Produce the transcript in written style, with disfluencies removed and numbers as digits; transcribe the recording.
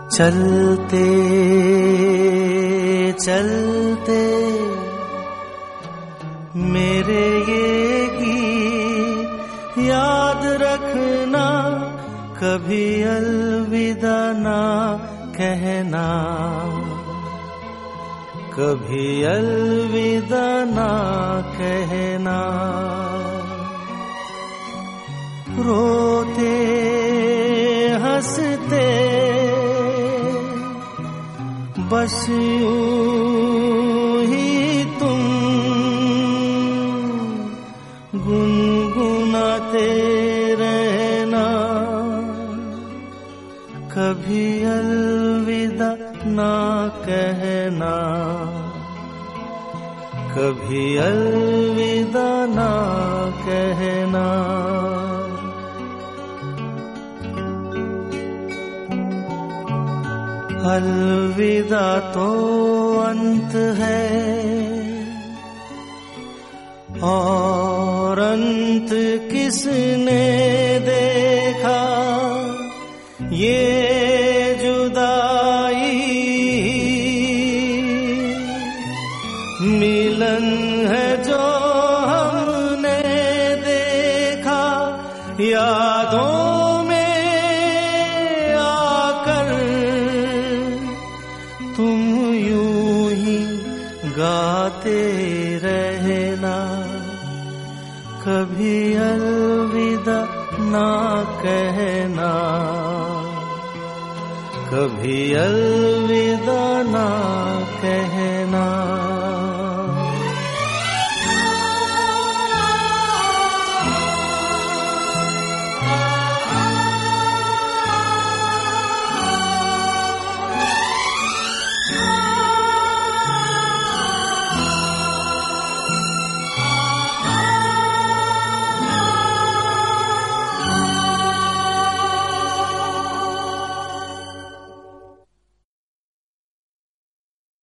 चलते चलते मेरे ये गीत याद रखना, कभी अलविदा ना कहना, कभी अलविदा ना कहना। रोते हंसते बस यूं ही तुम गुनगुनाते रहना, कभी अलविदा ना कहना, कभी अलविदा ना कहना। अलविदा तो अंत है और अंत किसने देखा, ये जुदाई मिलन है जो हमने देखा। यादों में आकर तुम यूं ही गाते रहना, कभी अलविदा ना कहना, कभी अलविदा ना कहना।